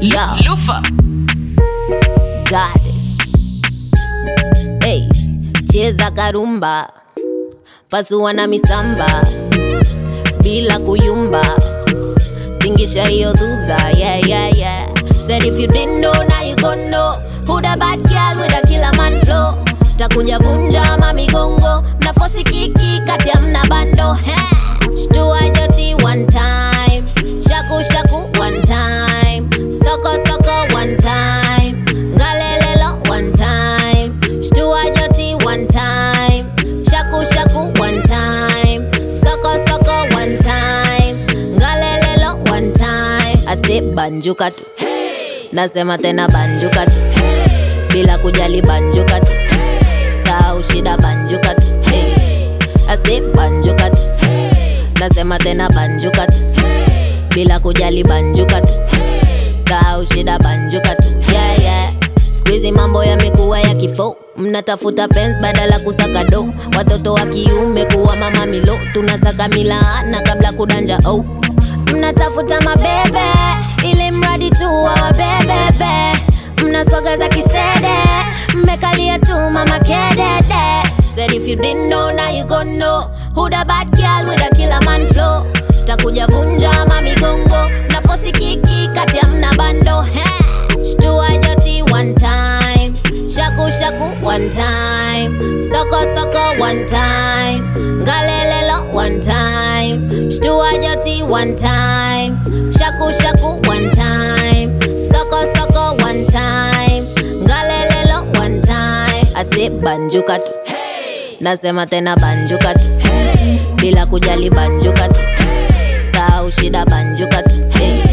Lufa Goddess. Hey, cheza karumba, pasua na misamba bila kuyumba, tingisha hiyo dhudha, yeah. Said if you didn't know, now you gon' know. Who the bad girl with a killer man flow? Takuja vunja mamigongo, mnafosi kiki kati ya mna bando. Shtua joti one time, shaku one time, soko one time, ngalelelo one time. Shtua joti one time, shaku one time, soko one time, ngalelelo one time. Ase banjuka tu, nasema tena banjuka tu, bila kujali banjuka tu, sahau shida banjuka tu, ase banjuka tu, nasema tena banjuka tu, bila kujali banjuka tu, sahau shida banjuka tu, yeah. Squeezy mambo yamekuwa ya kifo, mnatafuta pens badala kusaka do. Watoto wa kiume kuwa mama milo, tunasaka milaana kabla kudanja oh. Mnatafuta mabebe ili mradi tu wa wabebebe, mnasoga za kisede, mmekalia tu mama kedede. Said if you didn't know, now you gon' know. Who the bad girl with a killer man flow? Takuja vunja mamigongo, nafosi kiki kati ya mna bando. Shtua joti one time, shaku one time, soko one time, ngalelelo one time. Shtua joti one time, shaku one time, soko one time, ngalelelo one time. Ase banjuka tu, nasema tena banjuka tu, bila kujali banjuka tu, sahau shida banjuka tu,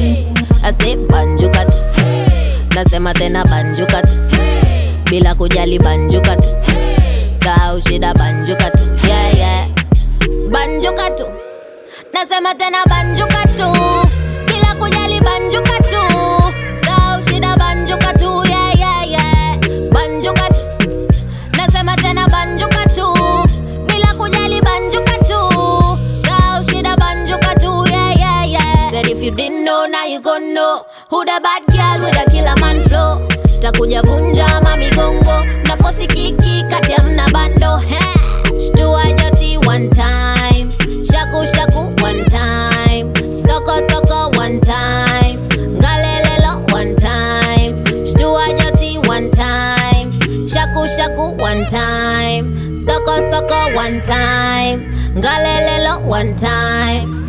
ase banjuka tu, nasema tena banjuka tu, bila kujali banjuka tu, sahau shida banjuka tu, yeah. Banjuka tu, nasema tena banjuka tu, bila kujali banjuka tu, sahau shida banjuka tu, yeah. Banjuka tu, nasema tena banjuka tu, bila kujali banjuka tu, sahau shida banjuka tu, yeah. Said if you didn't know, now you gon' know. Who the bad girl with a killer man flow? Takuja vunja mamigongo, nafosi kiki kati ya mna bando. Shtua joti one time, shaku one time, soko one time, ngalelelo one time. Shtua joti one time, shaku one time, soko one time, ngalelelo one time.